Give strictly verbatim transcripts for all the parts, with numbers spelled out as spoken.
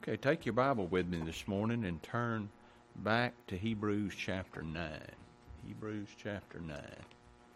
Okay, take your Bible with me this morning and turn back to Hebrews chapter nine. Hebrews chapter nine.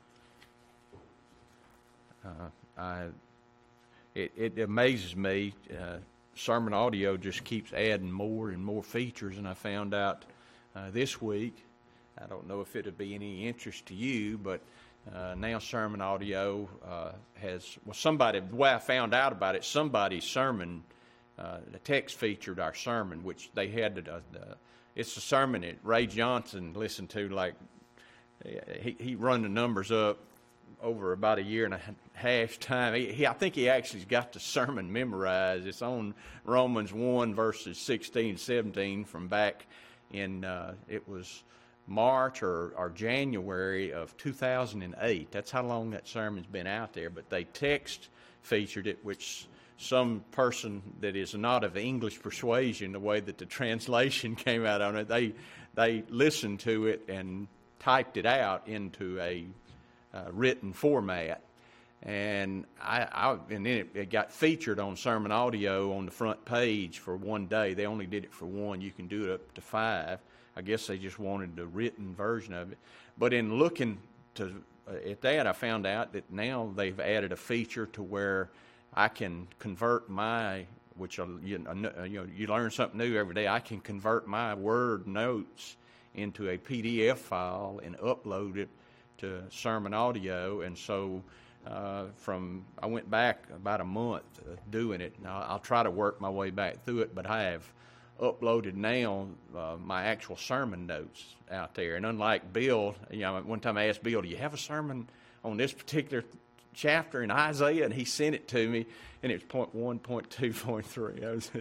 Uh, I, it, it amazes me. Uh, sermon audio just keeps adding more and more features, and I found out uh, this week, I don't know if it'll be any interest to you, but uh, now sermon audio uh, has, well, somebody, the way I found out about it, somebody's sermon Uh, the text featured our sermon, which they had to, uh, uh, it's a sermon that Ray Johnson listened to, like, he, he run the numbers up over about a year and a half time. He, he, I think he actually got the sermon memorized. It's on Romans one, verses sixteen, seventeen, from back in, uh, it was March or, or January of two thousand eight. That's how long that sermon's been out there. But they text featured it, which some person that is not of English persuasion, the way that the translation came out on it, they they listened to it and typed it out into a uh, written format, and I, I and then it, it got featured on sermon audio on the front page for one day. They only did it for one. You can do it up to five. I guess they just wanted the written version of it. But in looking to uh, at that, I found out that now they've added a feature to where I can convert my, which you know, you learn something new every day. I can convert my Word notes into a P D F file and upload it to sermon audio. And so, uh, from I went back about a month doing it. Now I'll try to work my way back through it, but I have uploaded now uh, my actual sermon notes out there. And unlike Bill, you know, one time I asked Bill, "Do you have a sermon on this particular chapter in Isaiah?" And he sent it to me, and it was point one, point two, point three. I was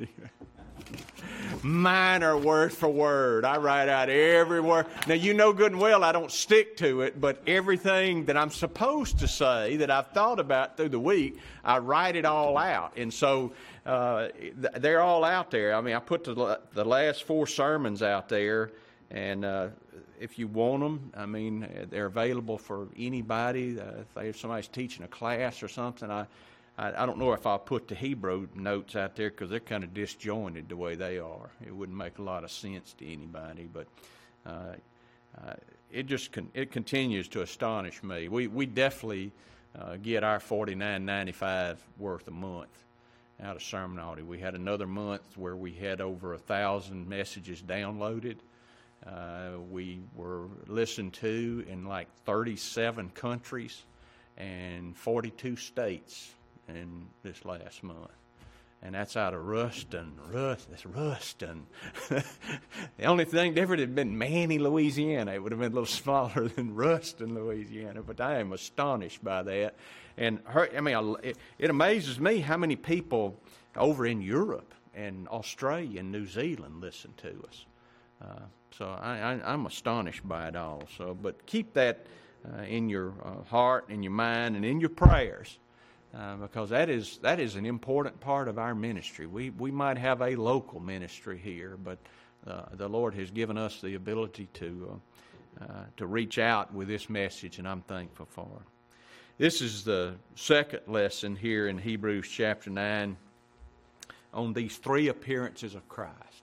mine are word for word. I write out every word. Now, you know good and well I don't stick to it, but everything that I'm supposed to say that I've thought about through the week, I write it all out. And so uh, they're all out there. I mean, I put the, the last four sermons out there, and uh, if you want them, I mean, they're available for anybody. Uh, if, they, if somebody's teaching a class or something, I, I, I don't know if I'll put the Hebrew notes out there because they're kind of disjointed the way they are. It wouldn't make a lot of sense to anybody, but uh, uh, it just con- it continues to astonish me. We we definitely uh, get our forty-nine ninety-five worth a month out of sermon audio. We had another month where we had over a thousand messages downloaded. Uh, we were listened to in like thirty-seven countries and forty-two states in this last month. And that's out of Ruston. Rust, that's Ruston. The only thing different had been Manny, Louisiana. It would have been a little smaller than Ruston, Louisiana. But I am astonished by that. And her, I mean, it, it amazes me how many people over in Europe and Australia and New Zealand listen to us. Uh, so I, I, I'm astonished by it all. So, but keep that uh, in your uh, heart, in your mind, and in your prayers, uh, because that is that is an important part of our ministry. We we might have a local ministry here, but uh, the Lord has given us the ability to uh, uh, to reach out with this message, and I'm thankful for it. This is the second lesson here in Hebrews chapter nine on these three appearances of Christ.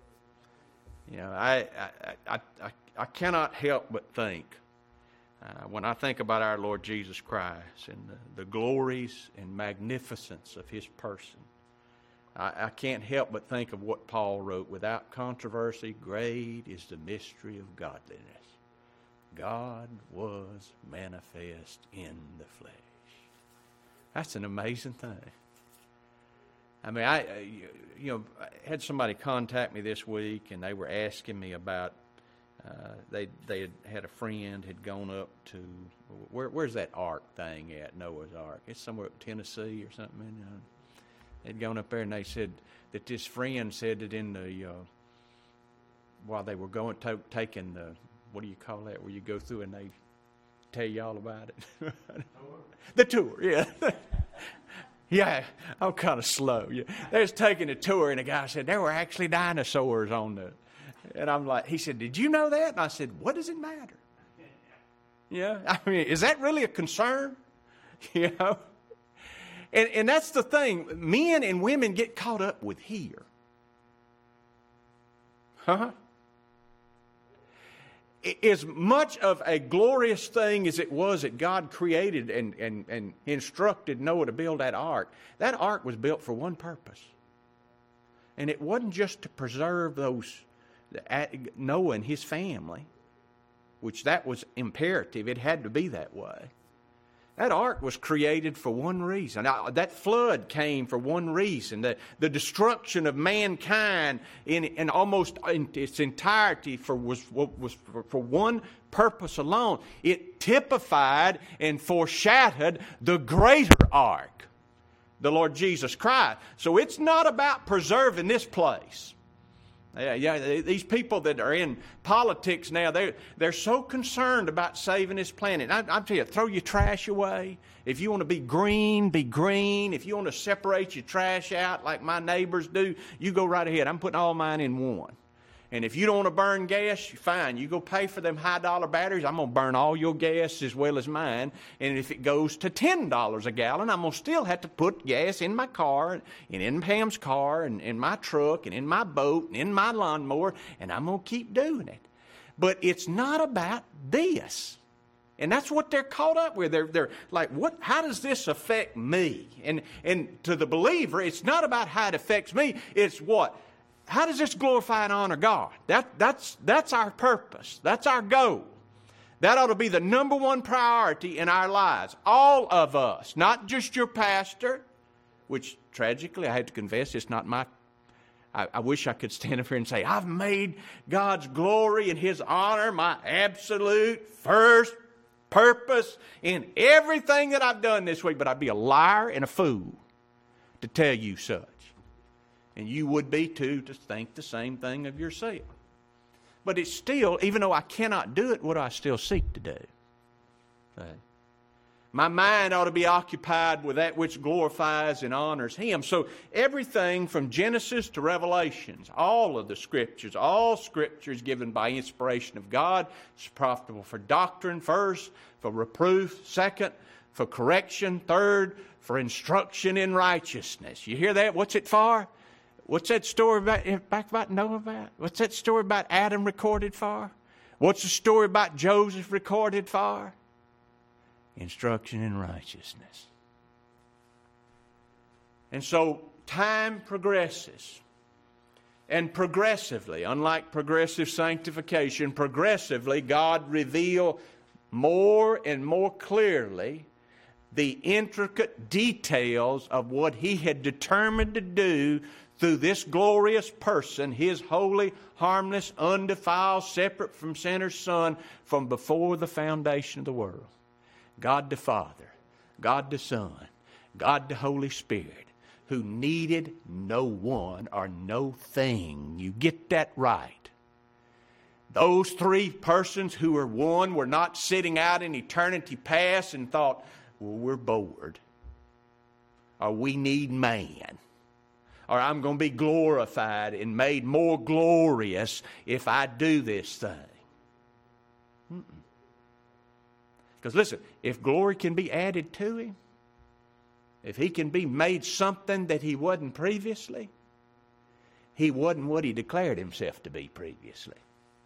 You know, I, I, I, I cannot help but think, uh, when I think about our Lord Jesus Christ and the, the glories and magnificence of His person, I, I can't help but think of what Paul wrote, "Without controversy, great is the mystery of godliness. God was manifest in the flesh." That's an amazing thing. I mean, I, you know, I had somebody contact me this week, and they were asking me about, uh, they they had, had a friend had gone up to, where where's that ark thing at, Noah's Ark? It's somewhere up in Tennessee or something. And, uh, they'd gone up there, and they said that this friend said that in the, uh, while they were going, to, taking the, what do you call that, where you go through and they tell you all about it? The tour, yeah. Yeah, I'm kind of slow. Yeah. They was taking a tour, and the guy said, there were actually dinosaurs on the... And I'm like, he said, did you know that? And I said, what does it matter? Yeah, I mean, is that really a concern? You know? And, and that's the thing. Men and women get caught up with here. Huh? As much of a glorious thing as it was that God created and, and, and instructed Noah to build that ark, that ark was built for one purpose. And it wasn't just to preserve those, Noah and his family, which that was imperative. It had to be that way. That ark was created for one reason. Now, that flood came for one reason. The, the destruction of mankind in, in almost in its entirety for, was, was for, for one purpose alone. It typified and foreshadowed the greater ark, the Lord Jesus Christ. So it's not about preserving this place. Yeah, yeah. These people that are in politics now, they're, they're so concerned about saving this planet. I, I tell you, throw your trash away. If you want to be green, be green. If you want to separate your trash out like my neighbors do, you go right ahead. I'm putting all mine in one. And if you don't want to burn gas, fine. You go pay for them high-dollar batteries. I'm going to burn all your gas as well as mine. And if it goes to ten dollars a gallon, I'm going to still have to put gas in my car and in Pam's car and in my truck and in my boat and in my lawnmower, and I'm going to keep doing it. But it's not about this. And that's what they're caught up with. They're, they're like, what? How does this affect me? And, and to the believer, it's not about how it affects me. It's what? How does this glorify and honor God? That, that's, that's our purpose. That's our goal. That ought to be the number one priority in our lives. All of us, not just your pastor, which tragically I had to confess it's not my, I, I wish I could stand up here and say, I've made God's glory and His honor my absolute first purpose in everything that I've done this week. But I'd be a liar and a fool to tell you such. And you would be too to think the same thing of yourself. But it's still, even though I cannot do it, what do I still seek to do? Okay. My mind ought to be occupied with that which glorifies and honors Him. So everything from Genesis to Revelations, all of the Scriptures, all Scriptures given by inspiration of God, is profitable for doctrine first, for reproof second, for correction third, for instruction in righteousness. You hear that? What's it for? What's that story about, back about Noah about? What's that story about Adam recorded for? What's the story about Joseph recorded for? Instruction in righteousness. And so time progresses. And progressively, unlike progressive sanctification, progressively God revealed more and more clearly the intricate details of what He had determined to do through this glorious person, His holy, harmless, undefiled, separate from sinners Son, from before the foundation of the world. God the Father, God the Son, God the Holy Spirit, who needed no one or no thing. You get that right. Those three persons who were one were not sitting out in eternity past and thought, well, we're bored, or we need man, or I'm going to be glorified and made more glorious if I do this thing. Because listen, if glory can be added to Him, if He can be made something that He wasn't previously, He wasn't what He declared Himself to be previously.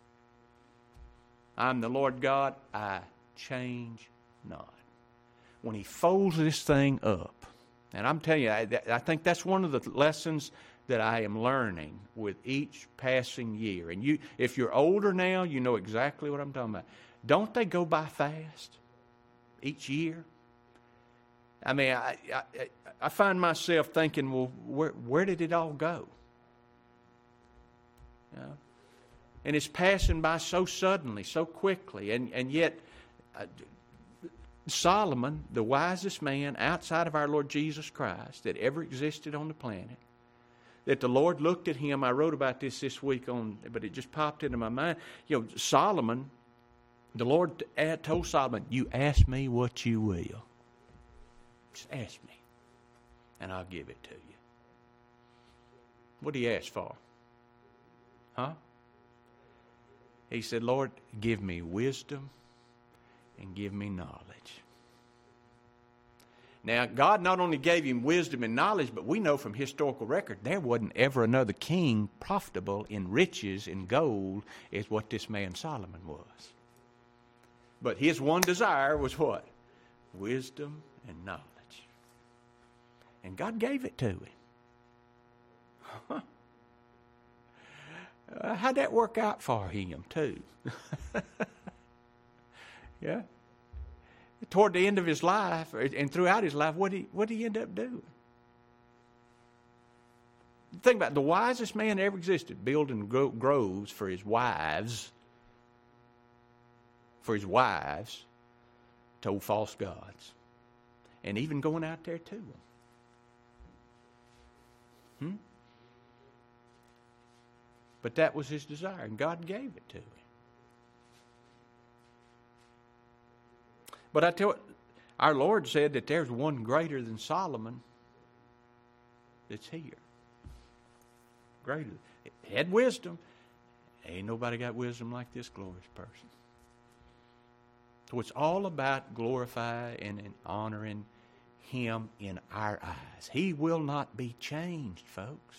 I'm the Lord God, I change not. When He folds this thing up, and I'm telling you, I, I think that's one of the lessons that I am learning with each passing year. And you, if you're older now, you know exactly what I'm talking about. Don't they go by fast each year? I mean, I, I, I find myself thinking, well, where, where did it all go? You know? And it's passing by so suddenly, so quickly, and, and yet uh, Solomon, the wisest man outside of our Lord Jesus Christ that ever existed on the planet, that the Lord looked at him. I wrote about this this week, on, but it just popped into my mind. You know, Solomon, the Lord told Solomon, you ask me what you will. Just ask me, and I'll give it to you. What did he ask for? Huh? He said, Lord, give me wisdom and give me knowledge. Now, God not only gave him wisdom and knowledge, but we know from historical record there wasn't ever another king profitable in riches and gold as what this man Solomon was. But his one desire was what? Wisdom and knowledge. And God gave it to him. Huh. Uh, how'd that work out for him, too? Yeah. Toward the end of his life, and throughout his life, what did he, what did he end up doing? Think about it, the wisest man that ever existed, building gro- groves for his wives, for his wives, to false gods, and even going out there to them. Hmm? But that was his desire, and God gave it to him. But I tell you, our Lord said that there's one greater than Solomon that's here. Greater. He had wisdom. Ain't nobody got wisdom like this glorious person. So it's all about glorifying and, and honoring him in our eyes. He will not be changed, folks.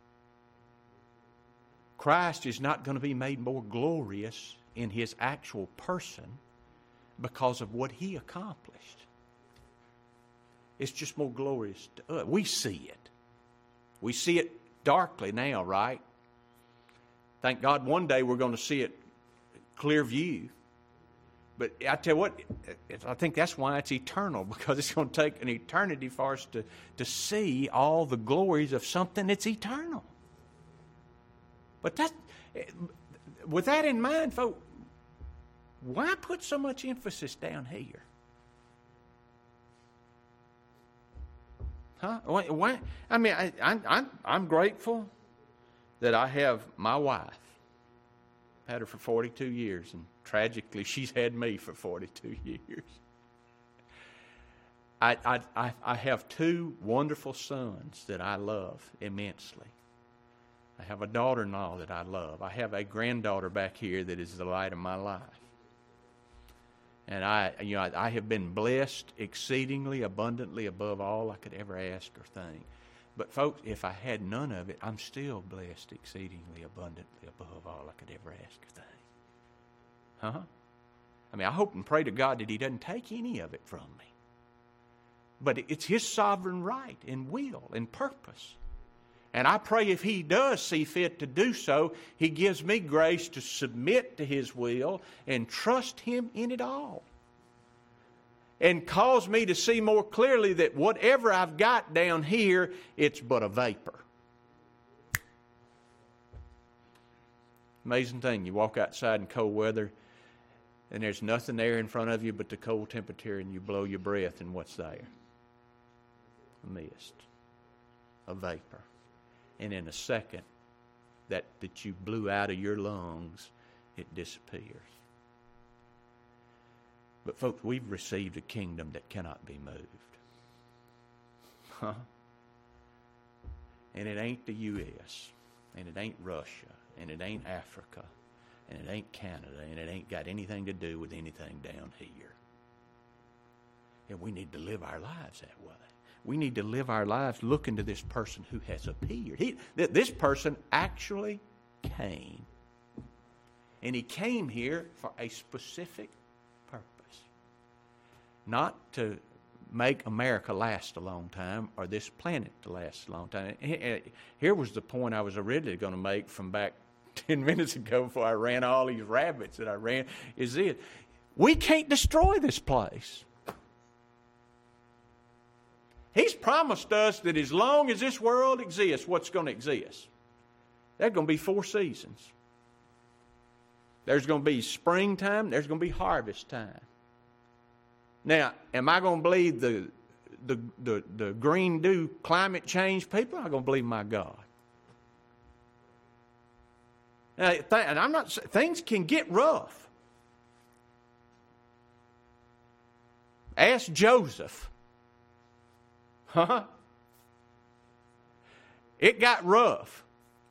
Christ is not going to be made more glorious in his actual person because of what he accomplished. It's just more glorious to us. We see it. We see it darkly now, right? Thank God one day we're going to see it clear view. But I tell you what, I think that's why it's eternal, because it's going to take an eternity for us to, to see all the glories of something that's eternal. But that, with that in mind, folks, why put so much emphasis down here? Huh? Why, why? I mean, I, I, I'm, I'm grateful that I have my wife. I've had her for forty-two years, and tragically, she's had me for forty-two years. I, I, I, I have two wonderful sons that I love immensely. I have a daughter-in-law that I love. I have a granddaughter back here that is the light of my life. And I, you know, I, I have been blessed exceedingly abundantly above all I could ever ask or think. But folks, if I had none of it, I'm still blessed exceedingly abundantly above all I could ever ask or think. Huh? I mean, I hope and pray to God that he doesn't take any of it from me. But it's his sovereign right and will and purpose. And I pray if he does see fit to do so, he gives me grace to submit to his will and trust him in it all. And cause me to see more clearly that whatever I've got down here, it's but a vapor. Amazing thing, you walk outside in cold weather and there's nothing there in front of you but the cold temperature, and you blow your breath, and what's there? A mist, a vapor. And in a second, that, that you blew out of your lungs, it disappears. But folks, we've received a kingdom that cannot be moved. Huh? And it ain't the U S, and it ain't Russia, and it ain't Africa, and it ain't Canada, and it ain't got anything to do with anything down here. And we need to live our lives that way. We need to live our lives looking to this person who has appeared. He, th- this person actually came. And he came here for a specific purpose. Not to make America last a long time or this planet to last a long time. Here was the point I was originally going to make from back ten minutes ago before I ran all these rabbits that I ran, is this. We can't destroy this place. He's promised us that as long as this world exists, what's going to exist? There's going to be four seasons. There's going to be springtime. There's going to be harvest time. Now, am I going to believe the, the, the, the green do climate change people? I'm going to believe my God. Now, th- and I'm not. Things can get rough. Ask Joseph. Huh? It got rough.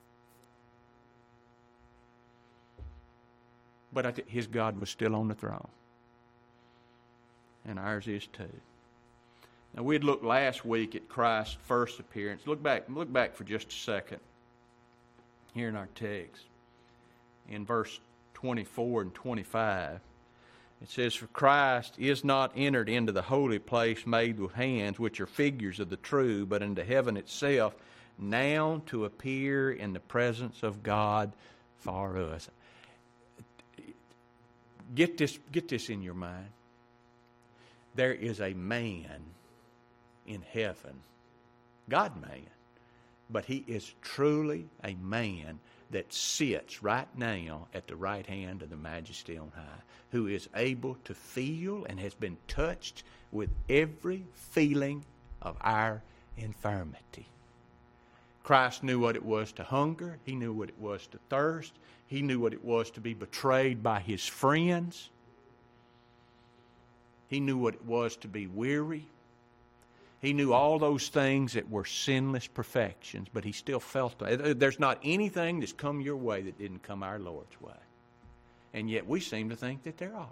But I th- his God was still on the throne. And ours is too. Now, we had looked last week at Christ's first appearance. Look back, look back for just a second here in our text. In verse twenty-four and twenty-five, it says, "For Christ is not entered into the holy place made with hands, which are figures of the true, but into heaven itself, now to appear in the presence of God for us." Get this, get this in your mind. There is a man in heaven, God-man, but he is truly a man that sits right now at the right hand of the Majesty on high, who is able to feel and has been touched with every feeling of our infirmity. Christ knew what it was to hunger. He knew what it was to thirst. He knew what it was to be betrayed by his friends. He knew what it was to be weary. He knew all those things that were sinless perfections, but he still felt them. There's not anything that's come your way that didn't come our Lord's way. And yet we seem to think that there are.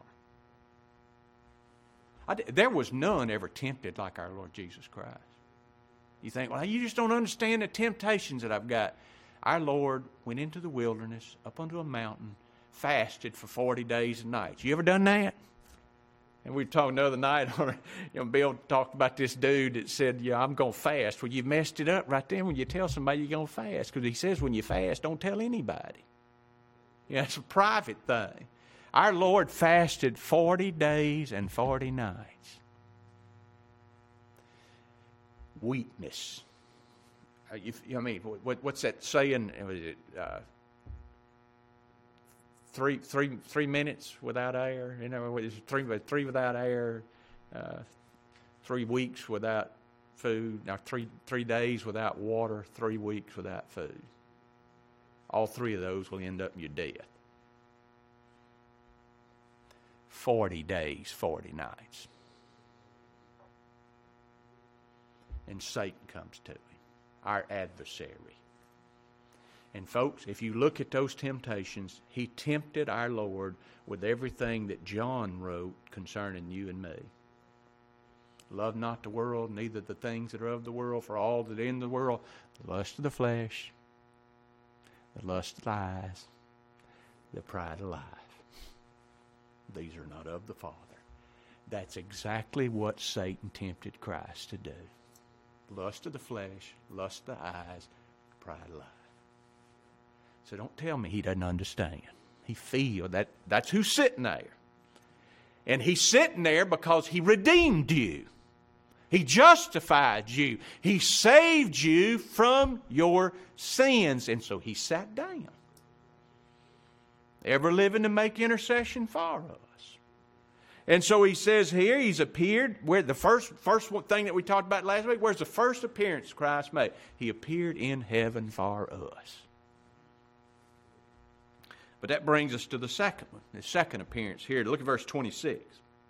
I, there was none ever tempted like our Lord Jesus Christ. You think, well, you just don't understand the temptations that I've got. Our Lord went into the wilderness, up onto a mountain, fasted for forty days and nights. You ever done that? And we were talking the other night, you know, Bill talked about this dude that said, yeah, I'm going to fast. Well, you messed it up right then when you tell somebody you're going to fast. Because he says when you fast, don't tell anybody. Yeah, it's a private thing. Our Lord fasted forty days and forty nights. Weakness. Uh, you, I mean, what, what's that saying? Was it, uh, three, three, three minutes without air? You know, what is it? Three, three without air. Uh, three weeks without food. Now, three, three days without water. Three weeks without food. All three of those will end up in your death. Forty days, forty nights. And Satan comes to him, our adversary. And folks, if you look at those temptations, he tempted our Lord with everything that John wrote concerning you and me. Love not the world, neither the things that are of the world, for all that are in the world, the lust of the flesh, the lust of the eyes, the pride of life. These are not of the Father. That's exactly what Satan tempted Christ to do. Lust of the flesh, lust of the eyes, pride of life. So don't tell me he doesn't understand. He feels that that's who's sitting there. And he's sitting there because he redeemed you. He justified you. He saved you from your sins. And so he sat down. Ever living to make intercession for us. And so he says here, he's appeared. Where the first first thing that we talked about last week, where's the first appearance Christ made? He appeared in heaven for us. But that brings us to the second one, the second appearance here. Look at verse twenty-six.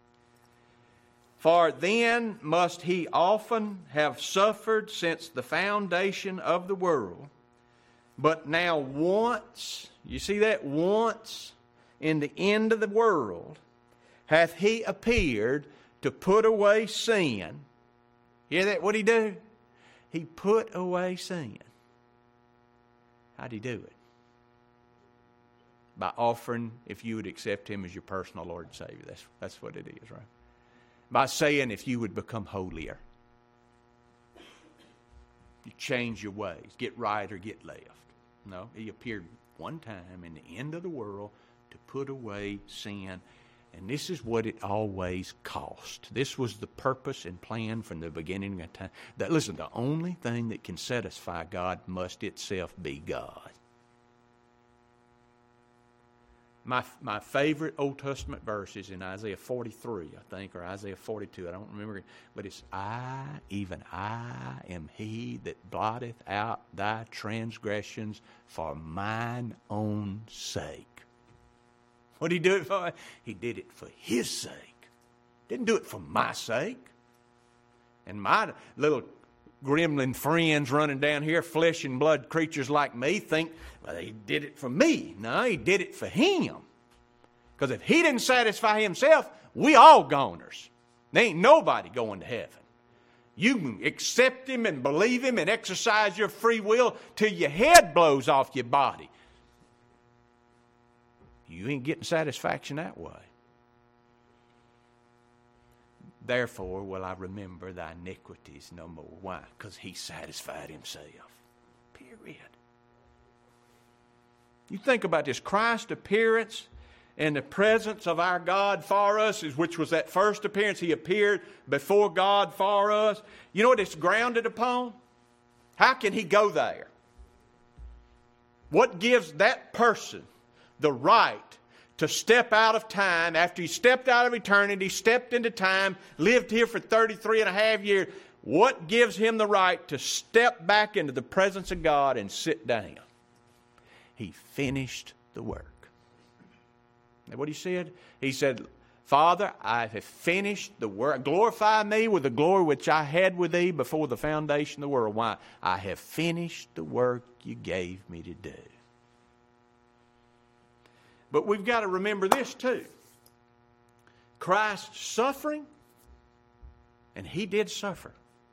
For then must he often have suffered since the foundation of the world. But now once, you see that? Once in the end of the world, hath he appeared to put away sin. Hear that? What'd he do? He put away sin. How'd he do it? By offering, if you would accept him as your personal Lord and Savior. That's, that's what it is, right? By saying if you would become holier. You change your ways. Get right or get left. No, he appeared one time in the end of the world to put away sin. And this is what it always cost. This was the purpose and plan from the beginning of time. That, listen, the only thing that can satisfy God must itself be God. My my favorite Old Testament verse is in Isaiah forty-three, I think, or Isaiah forty-two. I don't remember. But it's, I, even I, am he that blotteth out thy transgressions for mine own sake. What did he do it for? He did it for his sake. Didn't do it for my sake. And my little gremlin friends running down here, flesh and blood creatures like me, think, well, he did it for me. No, he did it for him. Because if he didn't satisfy himself, we all goners. There ain't nobody going to heaven. You can accept Him and believe Him and exercise your free will till your head blows off your body. You ain't getting satisfaction that way. Therefore will I remember thy iniquities no more. Why? Because He satisfied Himself. Period. You think about this. Christ's appearance and the presence of our God for us, which was that first appearance. He appeared before God for us. You know what it's grounded upon? How can He go there? What gives that person the right to step out of time after He stepped out of eternity, stepped into time, lived here for thirty-three and a half years? What gives Him the right to step back into the presence of God and sit down? He finished the work. And what He said? He said, Father, I have finished the work. Glorify me with the glory which I had with Thee before the foundation of the world. Why? I have finished the work You gave me to do. But we've got to remember this too. Christ's suffering, and He did suffer.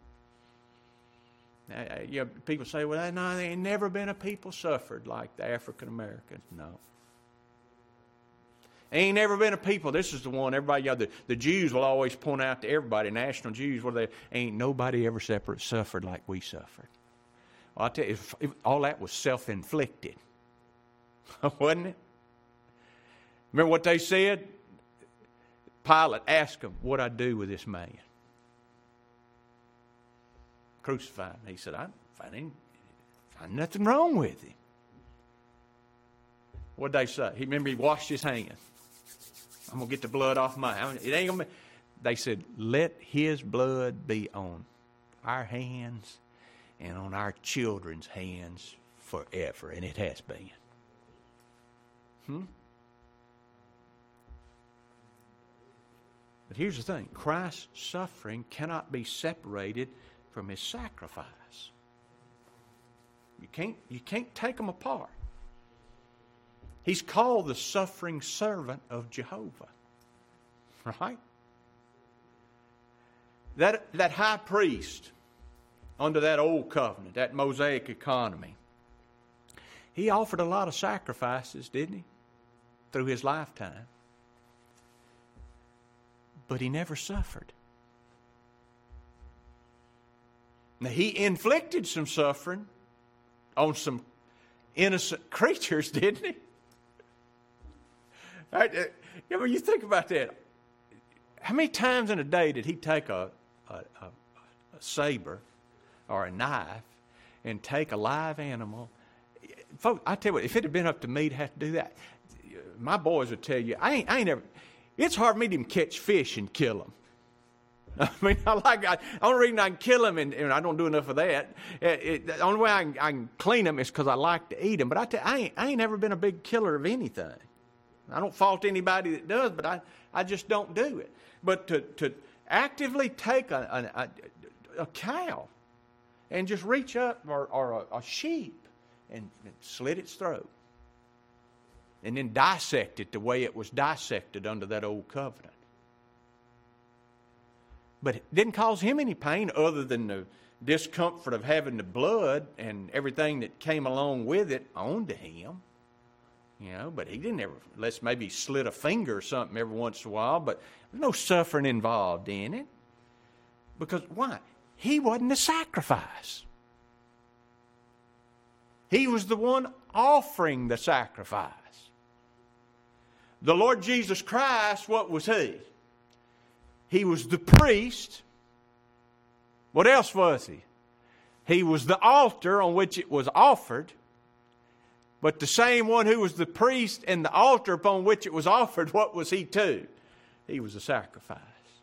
Now, you know, people say, well, no, there ain't never been a people suffered like the African Americans. No. Ain't never been a people. This is the one everybody, you know, the, the Jews will always point out to everybody, national Jews, what they ain't nobody ever separate suffered like we suffered. Well, I'll tell you, if, if all that was self-inflicted, wasn't it? Remember what they said? Pilate asked them, what'd I do with this man? Crucify him. He said, I find, any, find nothing wrong with him. What'd they say? He remember he washed his hands. I'm going to get the blood off my hand. It ain't gonna be. They said, let His blood be on our hands and on our children's hands forever. And it has been. Hmm? But here's the thing. Christ's suffering cannot be separated from His sacrifice. You can't, you can't take them apart. He's called the suffering servant of Jehovah. Right? That, that high priest under that old covenant, that Mosaic economy, he offered a lot of sacrifices, didn't he? Through his lifetime. But he never suffered. Now, he inflicted some suffering on some innocent creatures, didn't he? Right? You know, you think about that. How many times in a day did he take a, a, a, a saber or a knife and take a live animal? Folks, I tell you what, if it had been up to me to have to do that, my boys would tell you, I ain't, I ain't ever, it's hard for me to even catch fish and kill them. I mean, I like, I, the only reason I can kill them, and, and I don't do enough of that, it, it, the only way I can, I can clean them is because I like to eat them. But I, tell, I, ain't, I ain't never been a big killer of anything. I don't fault anybody that does, but I, I just don't do it. But to, to actively take a, a, a cow and just reach up, or, or a, a sheep, and, and slit its throat, and then dissect it the way it was dissected under that old covenant. But it didn't cause him any pain other than the discomfort of having the blood and everything that came along with it onto him. You know, but he didn't ever, unless maybe slit a finger or something every once in a while, but there's no suffering involved in it. Because why? He wasn't the sacrifice. He was the one offering the sacrifice. The Lord Jesus Christ, what was He? He was the priest. What else was He? He was the altar on which it was offered. But the same one who was the priest and the altar upon which it was offered, what was He too? He was a sacrifice.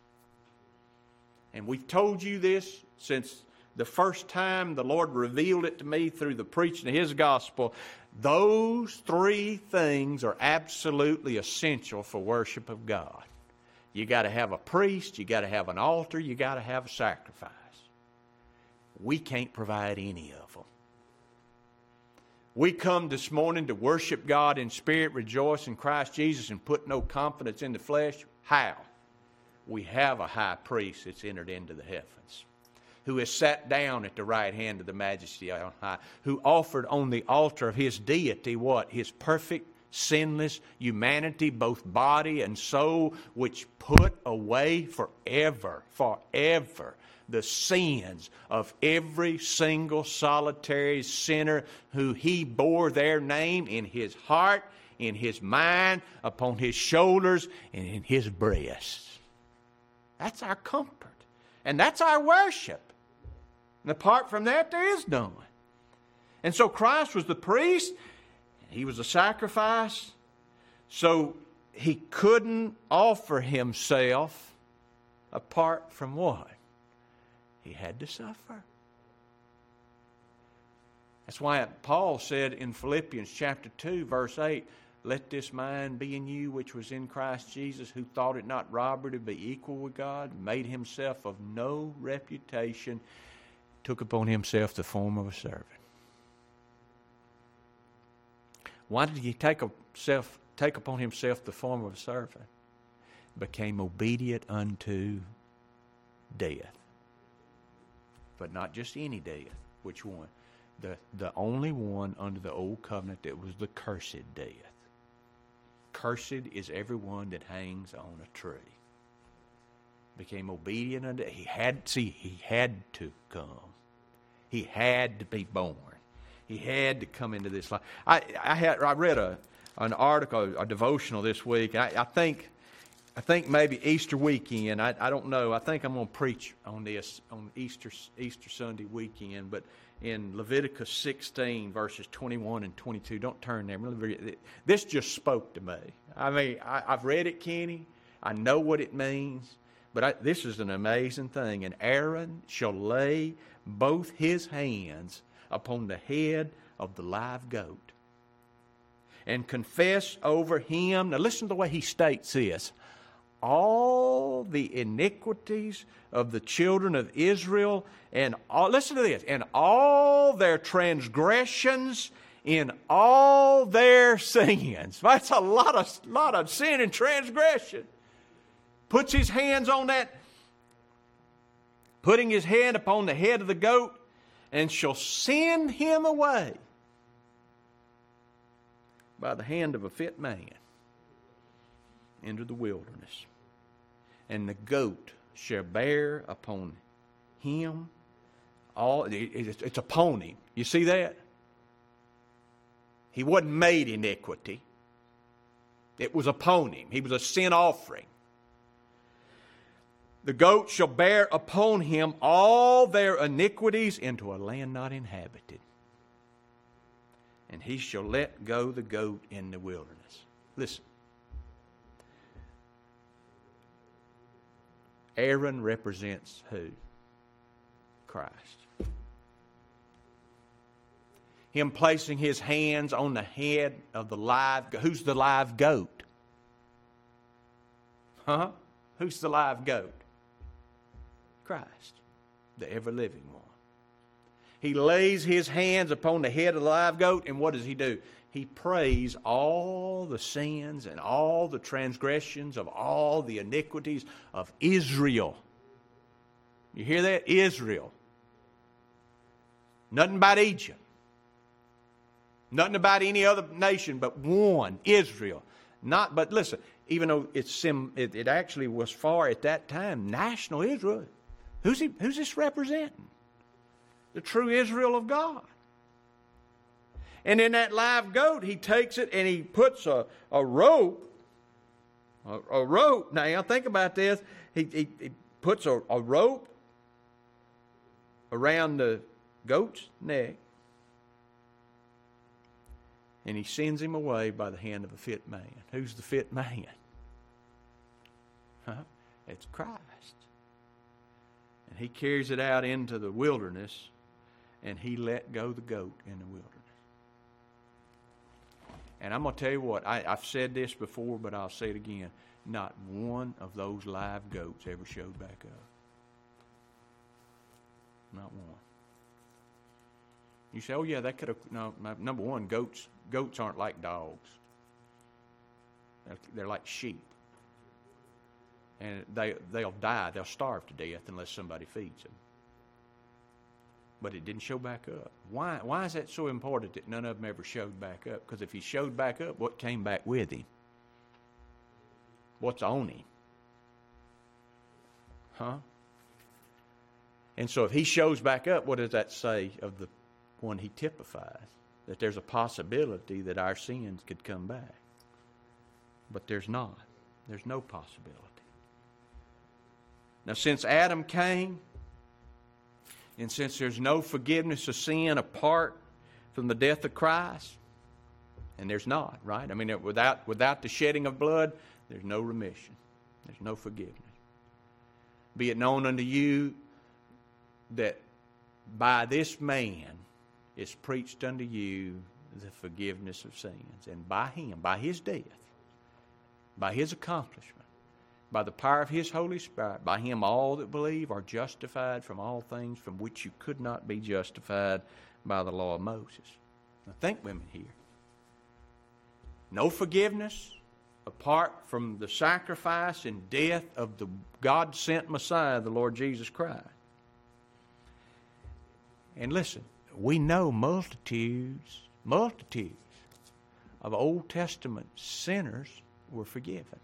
And we've told you this since the first time the Lord revealed it to me through the preaching of His gospel. Those three things are absolutely essential for worship of God. You got to have a priest, you got to have an altar, you got to have a sacrifice. We can't provide any of them. We come this morning to worship God in spirit, rejoice in Christ Jesus, and put no confidence in the flesh. How? We have a high priest that's entered into the heavens. who is sat down at the right hand of the Majesty on high, who offered on the altar of His deity what? His perfect, sinless humanity, both body and soul, which put away forever, forever, the sins of every single solitary sinner who He bore their name in His heart, in His mind, upon His shoulders, and in His breast. That's our comfort. And that's our worship. And apart from that, there is none. And so Christ was the priest. He was a sacrifice. So He couldn't offer Himself apart from what? He had to suffer. That's why Paul said in Philippians chapter two, verse eight, let this mind be in you which was in Christ Jesus, who thought it not robbery to be equal with God, made Himself of no reputation, took upon Himself the form of a servant. Why did He take, a self, take upon Himself the form of a servant? Became obedient unto death. But not just any death. Which one? The, the only one under the old covenant that was the cursed death. Cursed is everyone that hangs on a tree. Became obedient unto, he had, see, he had to come. He had to be born. He had to come into this life. I, I had, I read a, an article, a devotional this week. I, I think, I think maybe Easter weekend. I, I don't know. I think I'm going to preach on this on Easter, Easter Sunday weekend, but in Leviticus sixteen, verses twenty-one and twenty-two. Don't turn there. This just spoke to me. I mean, I, I've read it, Kenny. I know what it means. But I, this is an amazing thing. And Aaron shall lay both his hands upon the head of the live goat and confess over him. Now listen to the way he states this. All the iniquities of the children of Israel, and all, listen to this, and all their transgressions in all their sins. That's a lot of, lot of sin and transgression. Puts his hands on that, putting his hand upon the head of the goat, and shall send him away by the hand of a fit man into the wilderness. And the goat shall bear upon him all, it's upon him. You see that? He wasn't made iniquity. It was upon him. He was a sin offering. The goat shall bear upon him all their iniquities into a land not inhabited. And he shall let go the goat in the wilderness. Listen. Aaron represents who? Christ. Him placing his hands on the head of the live goat. Who's the live goat? Huh? Who's the live goat? Christ, the ever-living one. He lays his hands upon the head of the live goat, and what does he do? He prays all the sins and all the transgressions of all the iniquities of Israel. You hear that? Israel. Nothing about Egypt. Nothing about any other nation but one, Israel. Not, but listen, even though it's sim, it, it actually was far at that time, national Israel. Who's he, who's this representing? The true Israel of God. And in that live goat, he takes it and he puts a, a rope, a, a rope. Now, think about this. He, he, he puts a, a rope around the goat's neck, and he sends him away by the hand of a fit man. Who's the fit man? Huh? It's Christ. And he carries it out into the wilderness, and he let go the goat in the wilderness. And I'm going to tell you what, I, I've said this before, but I'll say it again. Not one of those live goats ever showed back up. Not one. You say, oh yeah, that could have, no, number one, goats, goats aren't like dogs. They're, they're like sheep. And they, they'll die, they'll starve to death unless somebody feeds them. But it didn't show back up. Why, why is that so important that none of them ever showed back up? Because if he showed back up, what came back with him? What's on him? Huh? And so if he shows back up, what does that say of the one he typifies? That there's a possibility that our sins could come back. But there's not. There's no possibility. Now, since Adam came, and since there's no forgiveness of sin apart from the death of Christ, and there's not, right? I mean, without, without the shedding of blood, there's no remission. There's no forgiveness. Be it known unto you that by this man is preached unto you the forgiveness of sins. And by him, by his death, by his accomplishment, by the power of his Holy Spirit, by him all that believe are justified from all things from which you could not be justified by the law of Moses. Now think, women, here. No forgiveness apart from the sacrifice and death of the God-sent Messiah, the Lord Jesus Christ. And listen, we know multitudes, multitudes of Old Testament sinners were forgiven.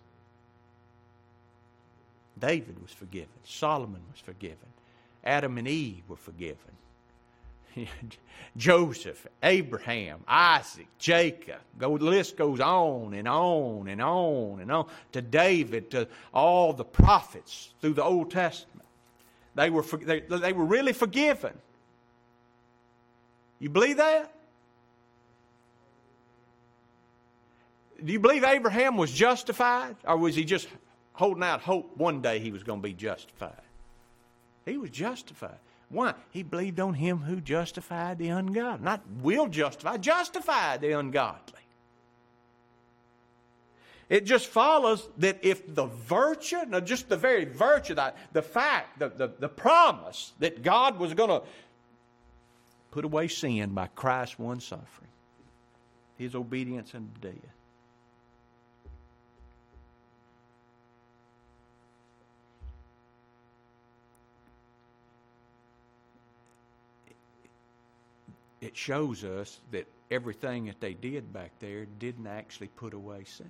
David was forgiven. Solomon was forgiven. Adam and Eve were forgiven. Joseph, Abraham, Isaac, Jacob. Go, the list goes on and on and on and on. To David, to all the prophets through the Old Testament. They were, they, they were really forgiven. You believe that? Do you believe Abraham was justified? Or was he just holding out hope one day he was going to be justified? He was justified. Why? He believed on him who justified the ungodly. Not will justify, justified the ungodly. It just follows that if the virtue, no, just the very virtue, the, the fact, the, the, the promise that God was going to put away sin by Christ's one suffering, his obedience unto death. It shows us that everything that they did back there didn't actually put away sin.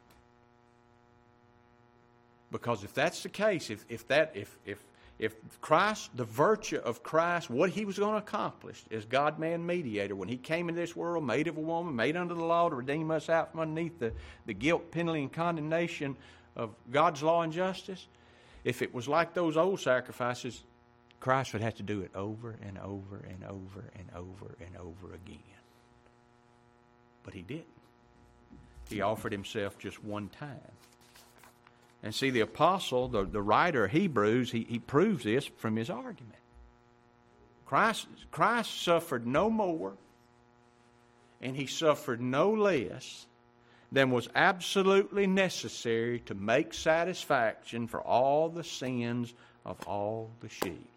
Because if that's the case, if, if that if if if Christ, the virtue of Christ, what he was going to accomplish as God-man mediator, when he came into this world, made of a woman, made under the law to redeem us out from underneath the, the guilt, penalty, and condemnation of God's law and justice, if it was like those old sacrifices, Christ would have to do it over and over and over and over and over again. But he didn't. He offered himself just one time. And see, the apostle, the, the writer of Hebrews, he, he proves this from his argument. Christ, Christ suffered no more and he suffered no less than was absolutely necessary to make satisfaction for all the sins of all the sheep.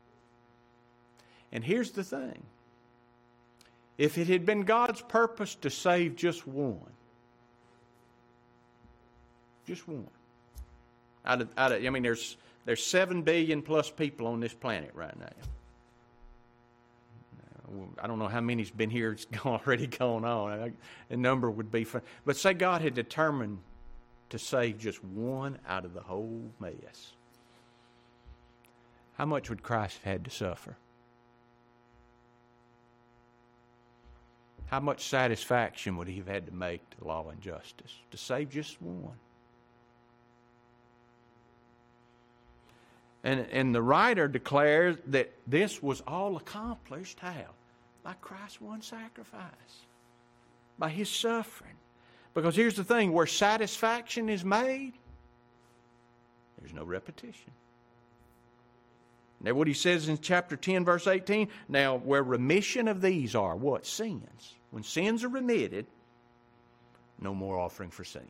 And here's the thing. If it had been God's purpose to save just one, just one, out of, out of, I mean, there's there's seven billion plus people on this planet right now. I don't know how many's been here. It's already gone on. A number would be fun. But say God had determined to save just one out of the whole mess. How much would Christ have had to suffer? How much satisfaction would he have had to make to law and justice to save just one? And, and the writer declares that this was all accomplished how? By Christ's one sacrifice. By his suffering. Because here's the thing, where satisfaction is made, there's no repetition. Now what he says in chapter ten, verse eighteen, now where remission of these are, what? Sins. When sins are remitted, no more offering for sin.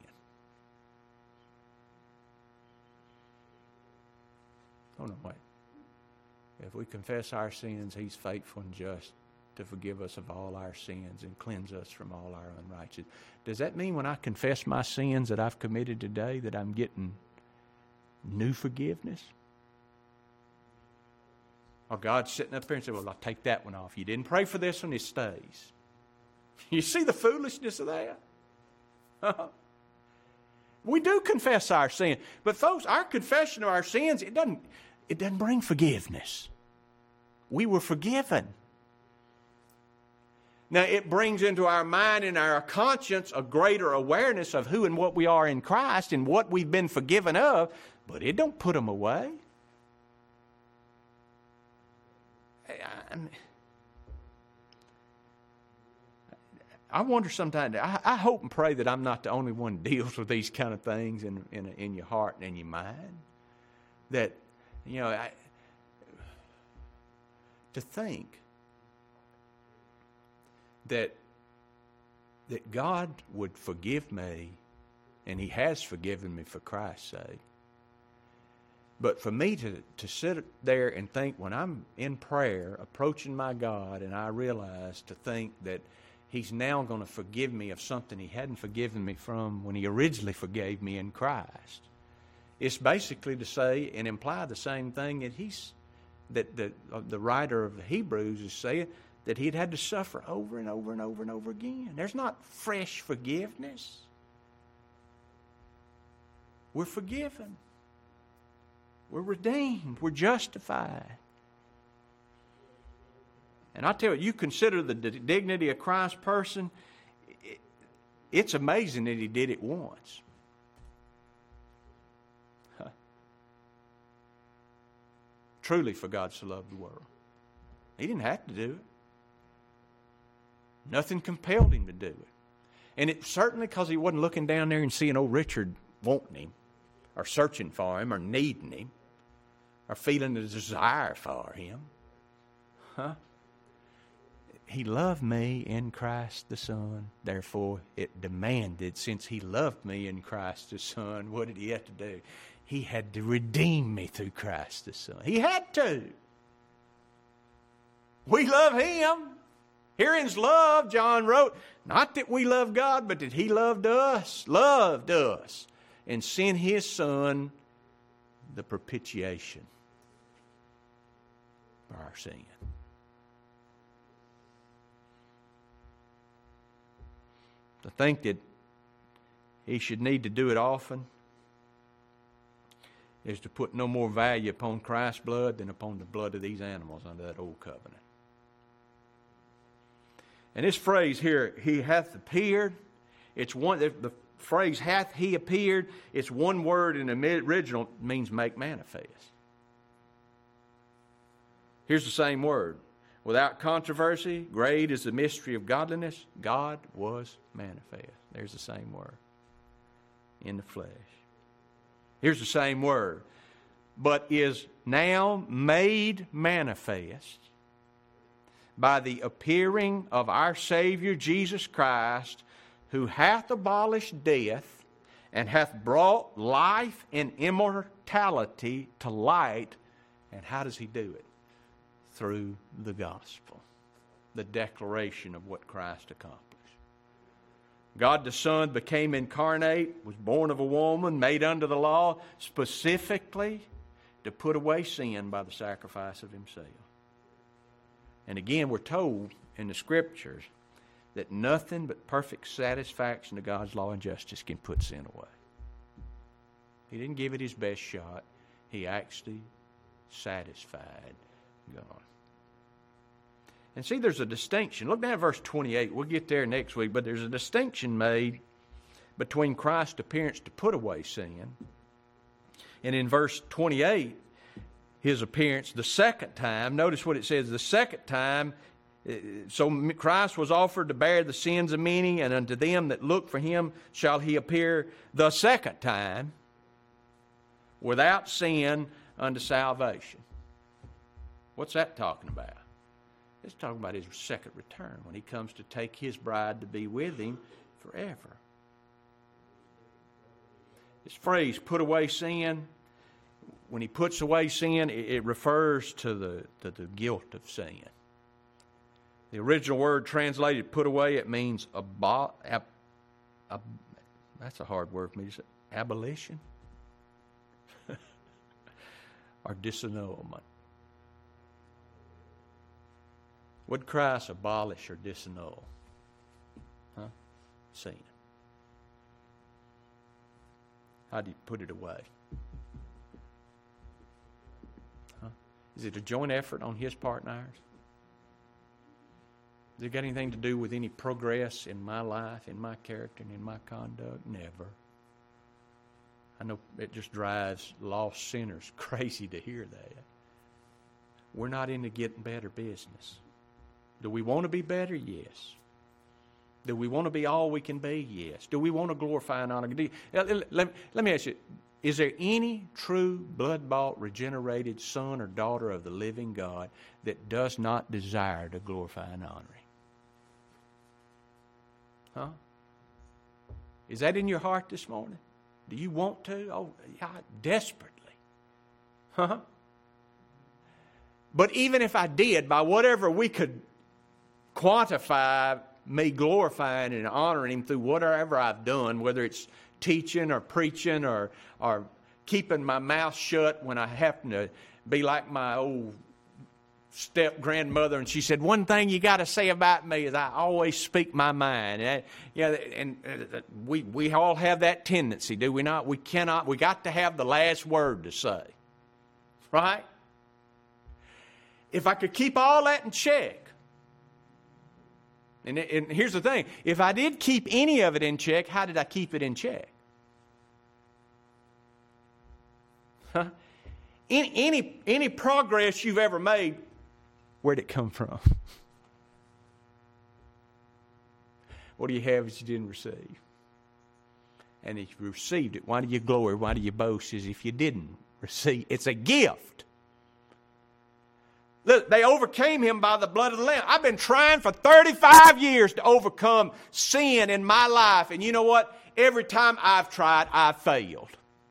Oh no, wait. If we confess our sins, he's faithful and just to forgive us of all our sins and cleanse us from all our unrighteousness. Does that mean when I confess my sins that I've committed today that I'm getting new forgiveness? Or God's sitting up there and said, well, I'll take that one off. You didn't pray for this one, it stays. You see the foolishness of that? We do confess our sin. But folks, our confession of our sins, it doesn't, it doesn't bring forgiveness. We were forgiven. Now, it brings into our mind and our conscience a greater awareness of who and what we are in Christ and what we've been forgiven of, but it don't put them away. I wonder sometimes, I, I hope and pray that I'm not the only one who deals with these kind of things in, in, in your heart and in your mind. That, you know, I, to think that that God would forgive me, and He has forgiven me for Christ's sake. But for me to, to sit there and think when I'm in prayer, approaching my God, and I realize to think that He's now going to forgive me of something He hadn't forgiven me from when He originally forgave me in Christ. It's basically to say and imply the same thing that He's that the, the writer of Hebrews is saying, that He'd had to suffer over and over and over and over again. There's not fresh forgiveness. We're forgiven. We're redeemed. We're justified. And I tell you, you consider the dignity of Christ's person, it's amazing that He did it once. Huh. Truly, for God so loved the world. He didn't have to do it. Nothing compelled Him to do it. And it's certainly because He wasn't looking down there and seeing old Richard wanting Him, or searching for Him, or needing Him, or feeling a desire for Him. Huh? He loved me in Christ the Son. Therefore, it demanded, since He loved me in Christ the Son, what did He have to do? He had to redeem me through Christ the Son. He had to. We love Him. Herein's love, John wrote, not that we love God, but that He loved us, loved us, and sent His Son, the propitiation for our sin. To think that He should need to do it often is to put no more value upon Christ's blood than upon the blood of these animals under that old covenant. And this phrase here, He hath appeared, it's one, the, the phrase hath He appeared, it's one word in the original, means make manifest. Here's the same word. Without controversy, great is the mystery of godliness. God was manifest. There's the same word. In the flesh. Here's the same word. But is now made manifest by the appearing of our Savior Jesus Christ, who hath abolished death and hath brought life and immortality to light. And how does He do it? Through the gospel, the declaration of what Christ accomplished. God the Son became incarnate, was born of a woman, made under the law, specifically to put away sin by the sacrifice of Himself. And again, we're told in the Scriptures that nothing but perfect satisfaction of God's law and justice can put sin away. He didn't give it His best shot. He actually satisfied God. And see, there's a distinction. Look down at verse twenty-eight. We'll get there next week. But there's a distinction made between Christ's appearance to put away sin. And in verse twenty-eight, His appearance the second time. Notice what it says. The second time, so Christ was offered to bear the sins of many, and unto them that look for Him shall He appear the second time without sin unto salvation. What's that talking about? It's talking about His second return, when He comes to take His bride to be with Him forever. This phrase, put away sin, when He puts away sin, it refers to the, to the guilt of sin. The original word translated put away, it means abo- ab, ab, that's a hard word for me to say, abolition or disannulment. Would Christ abolish or disannul? Huh? Sin. How do you put it away? Huh? Is it a joint effort on His part and ours? Has it got anything to do with any progress in my life, in my character, and in my conduct? Never. I know it just drives lost sinners crazy to hear that. We're not into getting better business. Do we want to be better? Yes. Do we want to be all we can be? Yes. Do we want to glorify and honor? Do, let, let, let me ask you, is there any true blood-bought, regenerated son or daughter of the living God that does not desire to glorify and honor Him? Huh? Is that in your heart this morning? Do you want to? Oh, yeah, desperately. Huh? But even if I did, by whatever we could quantify me glorifying and honoring Him through whatever I've done, whether it's teaching or preaching or, or keeping my mouth shut when I happen to be like my old step-grandmother, and she said, one thing you got to say about me is I always speak my mind. And, you know, and we, we all have that tendency, do we not? We cannot, we got to have the last word to say. Right? If I could keep all that in check, and, and here's the thing, if I did keep any of it in check, how did I keep it in check? Huh? Any, any, any progress you've ever made, where'd it come from? What do you have that you didn't receive? And if you received it, why do you glory? Why do you boast as if you didn't receive? It's a gift. Look, they overcame Him by the blood of the Lamb. I've been trying for thirty-five years to overcome sin in my life. And you know what? Every time I've tried, I've failed.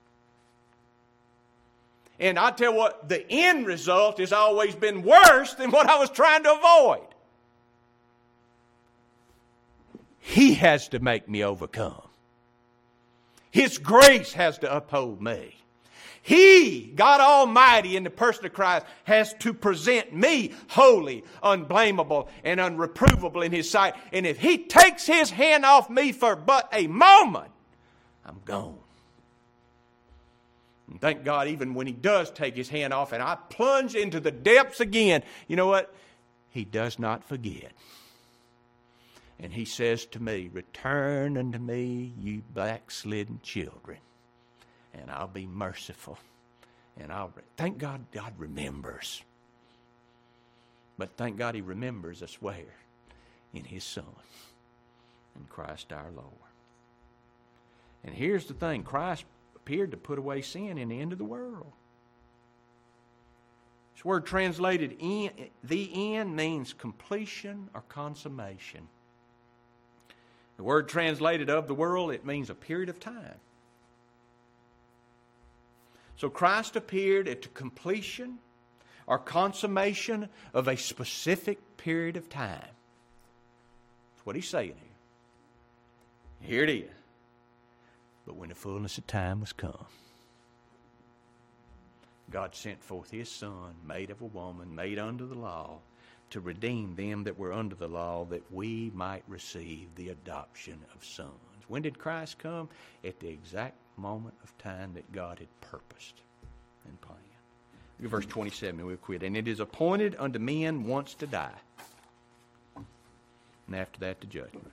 And I tell you what, the end result has always been worse than what I was trying to avoid. He has to make me overcome. His grace has to uphold me. He, God Almighty, in the person of Christ, has to present me holy, unblameable, and unreprovable in His sight. And if He takes His hand off me for but a moment, I'm gone. And thank God, even when He does take His hand off and I plunge into the depths again, you know what? He does not forget. And He says to me, return unto me, you backslidden children, and I'll be merciful. And I'll re- thank God God remembers. But thank God He remembers us where? In His Son, in Christ our Lord. And here's the thing, Christ appeared to put away sin in the end of the world. This word translated in, the end means completion or consummation. The word translated of the world, it means a period of time. So Christ appeared at the completion or consummation of a specific period of time. That's what He's saying here. Here it is. But when the fullness of time was come, God sent forth His Son, made of a woman, made under the law, to redeem them that were under the law, that we might receive the adoption of sons. When did Christ come? At the exact moment of time that God had purposed and planned. Look at verse twenty-seven, and we'll quit. And it is appointed unto men once to die, and after that the judgment.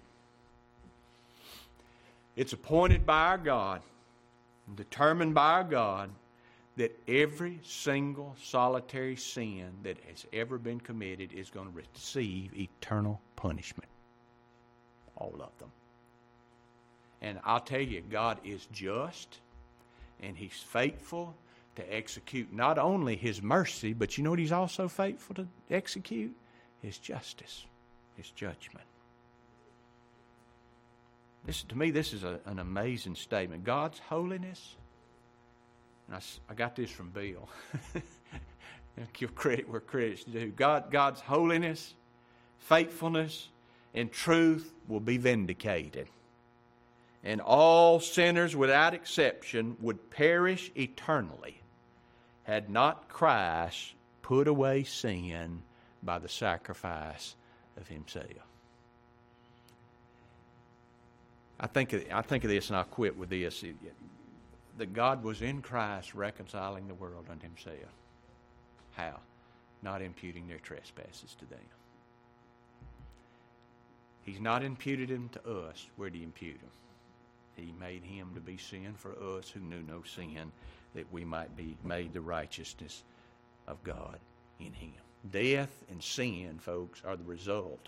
It's appointed by our God, determined by our God, that every single solitary sin that has ever been committed is going to receive eternal punishment. All of them. And I'll tell you, God is just and He's faithful to execute not only His mercy, but you know what He's also faithful to execute? His justice, His judgment. This, to me, this is a, an amazing statement. God's holiness, and I, I got this from Bill. Give credit where credit's due. God, God's holiness, faithfulness, and truth will be vindicated. And all sinners without exception would perish eternally had not Christ put away sin by the sacrifice of himself. I think of, I think of this, and I'll quit with this. It, it, that God was in Christ reconciling the world unto himself. How? Not imputing their trespasses to them. He's not imputed them to us. Where did he impute them? He made him to be sin for us who knew no sin, that we might be made the righteousness of God in him. Death and sin, folks, are the result.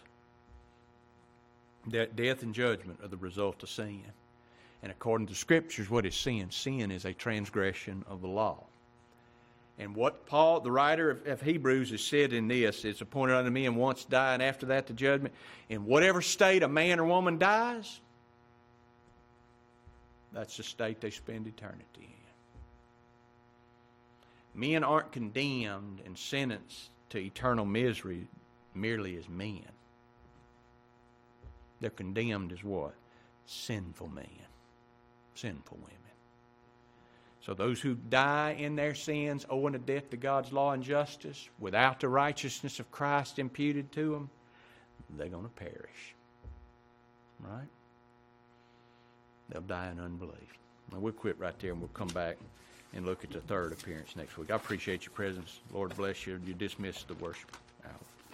De- death and judgment are the result of sin. And according to the Scriptures, what is sin? Sin is a transgression of the law. And what Paul, the writer of, of Hebrews, has said in this, it's appointed unto men once to die, and after that the judgment. In whatever state a man or woman dies, that's the state they spend eternity in. Men aren't condemned and sentenced to eternal misery merely as men. They're condemned as what? Sinful men. Sinful women. So those who die in their sins, owing a debt to God's law and justice, without the righteousness of Christ imputed to them, they're going to perish. Right? They'll die in unbelief. Now we'll quit right there and we'll come back and look at the third appearance next week. I appreciate your presence. Lord bless you. You dismiss the worship hour.